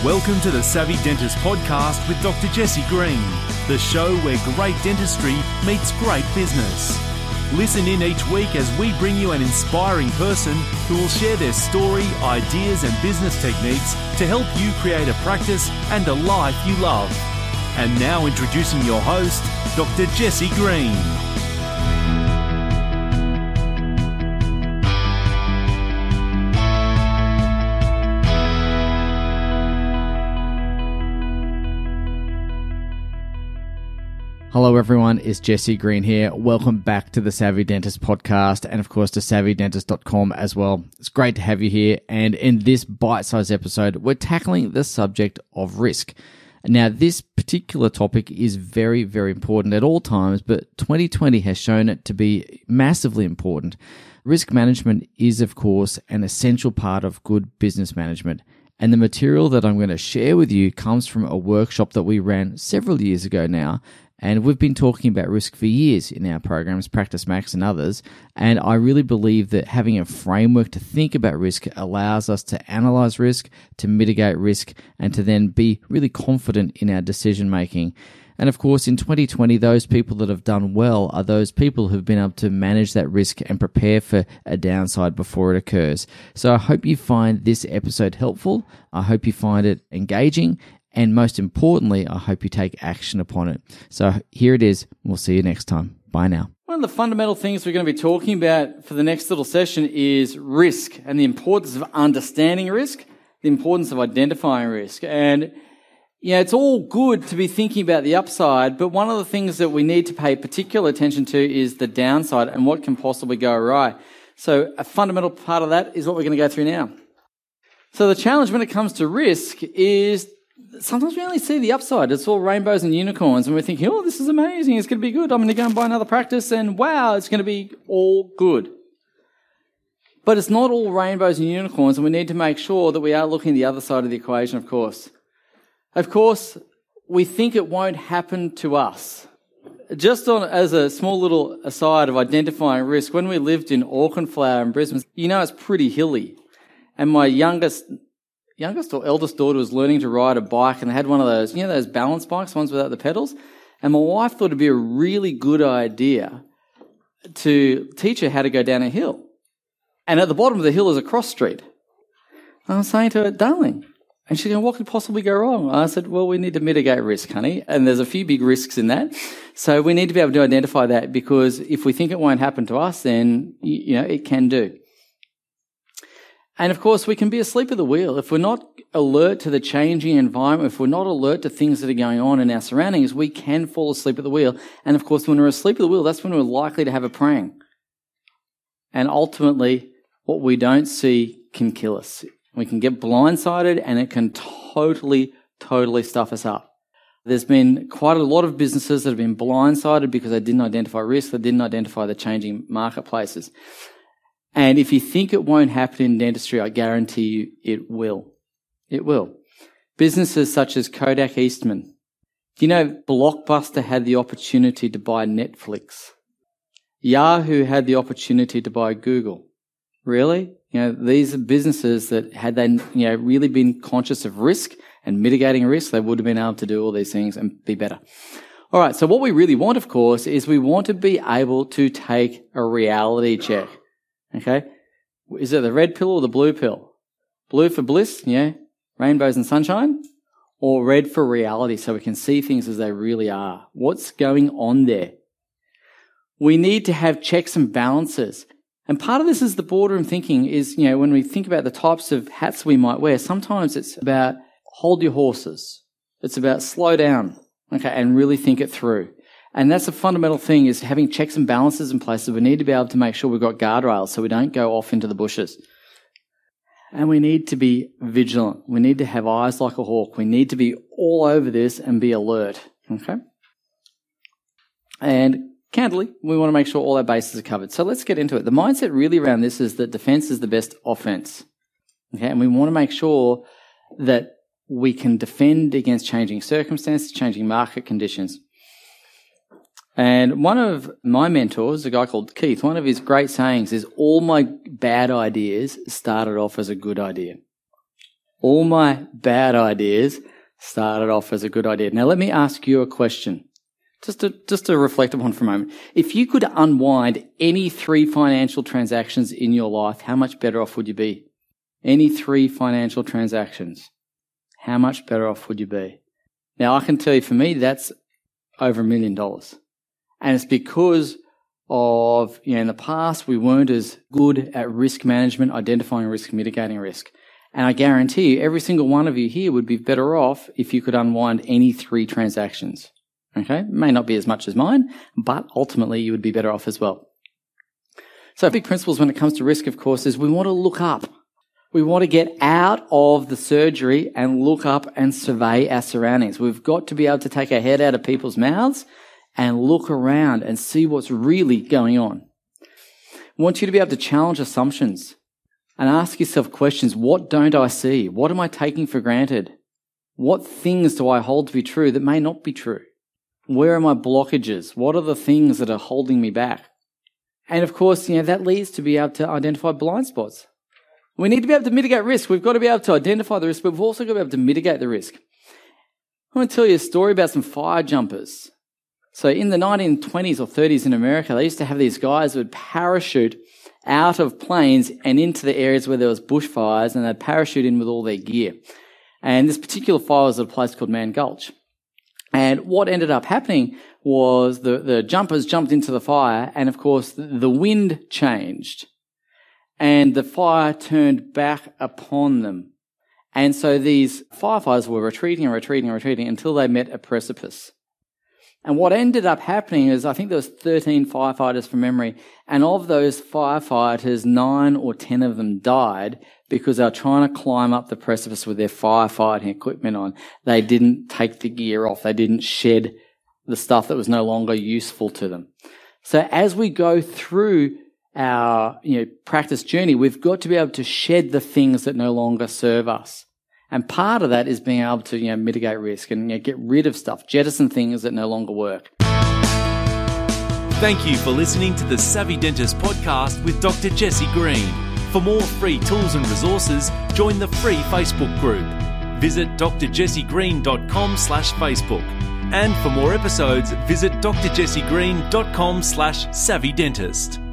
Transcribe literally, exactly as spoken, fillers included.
Welcome to the Savvy Dentist podcast with Doctor Jesse Green, the show where great dentistry meets great business. Listen in each week as we bring you an inspiring person who will share their story, ideas and business techniques to help you create a practice and a life you love. And now introducing your host, Doctor Jesse Green. Hello everyone, it's Jesse Green here. Welcome back to the Savvy Dentist podcast and of course to savvy dentist dot com as well. It's great to have you here, and in this bite-sized episode, we're tackling the subject of risk. Now, this particular topic is very, very important at all times, but twenty twenty has shown it to be massively important. Risk management is, of course, an essential part of good business management. And the material that I'm going to share with you comes from a workshop that we ran several years ago now. And we've been talking about risk for years in our programs, Practice Max and others. And I really believe that having a framework to think about risk allows us to analyze risk, to mitigate risk, and to then be really confident in our decision making. And of course, in twenty twenty, those people that have done well are those people who've been able to manage that risk and prepare for a downside before it occurs. So I hope you find this episode helpful. I hope you find it engaging. And most importantly, I hope you take action upon it. So here it is. We'll see you next time. Bye now. One of the fundamental things we're going to be talking about for the next little session is risk and the importance of understanding risk, the importance of identifying risk. And, you know, it's all good to be thinking about the upside, but one of the things that we need to pay particular attention to is the downside and what can possibly go awry. So a fundamental part of that is what we're going to go through now. So the challenge when it comes to risk is sometimes we only see the upside. It's all rainbows and unicorns, and we're thinking, oh, this is amazing. It's going to be good. I'm going to go and buy another practice, and wow, it's going to be all good. But it's not all rainbows and unicorns, and we need to make sure that we are looking at the other side of the equation, of course. Of course, we think it won't happen to us. Just on as a small little aside of identifying risk, when we lived in Auchenflower in Brisbane, you know it's pretty hilly. And my youngest youngest or eldest daughter was learning to ride a bike, and they had one of those, you know, those balance bikes, ones without the pedals. And my wife thought it'd be a really good idea to teach her how to go down a hill. And at the bottom of the hill is a cross street. And I was saying to her, darling, and she's going, what could possibly go wrong? I said, well, we need to mitigate risk, honey. And there's a few big risks in that. So we need to be able to identify that, because if we think it won't happen to us, then, you know, it can do. And of course, we can be asleep at the wheel. If we're not alert to the changing environment, if we're not alert to things that are going on in our surroundings, we can fall asleep at the wheel. And of course, when we're asleep at the wheel, that's when we're likely to have a prang. And ultimately, what we don't see can kill us. We can get blindsided, and it can totally, totally stuff us up. There's been quite a lot of businesses that have been blindsided because they didn't identify risk, they didn't identify the changing marketplaces. And if you think it won't happen in dentistry, I guarantee you it will. It will. Businesses such as Kodak Eastman. Do you know Blockbuster had the opportunity to buy Netflix? Yahoo had the opportunity to buy Google. Really? You know, these are businesses that had they, you know, really been conscious of risk and mitigating risk, they would have been able to do all these things and be better. All right, so what we really want, of course, is we want to be able to take a reality check. Okay? Is it the red pill or the blue pill? Blue for bliss, yeah, rainbows and sunshine? Or red for reality, so we can see things as they really are? What's going on there? We need to have checks and balances. And part of this is the boardroom thinking is, you know, when we think about the types of hats we might wear, sometimes it's about hold your horses. It's about slow down, okay, and really think it through. And that's a fundamental thing, is having checks and balances in place. So we need to be able to make sure we've got guardrails so we don't go off into the bushes. And we need to be vigilant. We need to have eyes like a hawk. We need to be all over this and be alert. Okay? And candidly, we want to make sure all our bases are covered. So let's get into it. The mindset really around this is that defense is the best offense. Okay? And we want to make sure that we can defend against changing circumstances, changing market conditions. And one of my mentors, a guy called Keith, one of his great sayings is, all my bad ideas started off as a good idea. All my bad ideas started off as a good idea. Now, let me ask you a question, just to, just to reflect upon for a moment. If you could unwind any three financial transactions in your life, how much better off would you be? Any three financial transactions, how much better off would you be? Now, I can tell you, for me, that's over a million dollars. And it's because of, you know, in the past, we weren't as good at risk management, identifying risk, mitigating risk. And I guarantee you, every single one of you here would be better off if you could unwind any three transactions. Okay? It may not be as much as mine, but ultimately you would be better off as well. So big principles when it comes to risk, of course, is we want to look up. We want to get out of the surgery and look up and survey our surroundings. We've got to be able to take our head out of people's mouths and look around and see what's really going on. I want you to be able to challenge assumptions and ask yourself questions. What don't I see? What am I taking for granted? What things do I hold to be true that may not be true? Where are my blockages? What are the things that are holding me back? And of course, you know, that leads to be able to identify blind spots. We need to be able to mitigate risk. We've got to be able to identify the risk, but we've also got to be able to mitigate the risk. I want to tell you a story about some fire jumpers. So in the nineteen twenties or thirties in America, they used to have these guys who would parachute out of planes and into the areas where there was bushfires, and they'd parachute in with all their gear. And this particular fire was at a place called Mann Gulch. And what ended up happening was the, the jumpers jumped into the fire, and of course the wind changed, and the fire turned back upon them. And so these firefighters were retreating and retreating and retreating until they met a precipice. And what ended up happening is, I think there was thirteen firefighters from memory, and of those firefighters, nine or ten of them died because they were trying to climb up the precipice with their firefighting equipment on. They didn't take the gear off. They didn't shed the stuff that was no longer useful to them. So as we go through our, you know, practice journey, we've got to be able to shed the things that no longer serve us. And part of that is being able to, you know, mitigate risk and, you know, get rid of stuff, jettison things that no longer work. Thank you for listening to the Savvy Dentist podcast with Doctor Jesse Green. For more free tools and resources, join the free Facebook group. Visit drjessegreen.com slash Facebook. And for more episodes, visit drjessegreen.com slash savvydentist.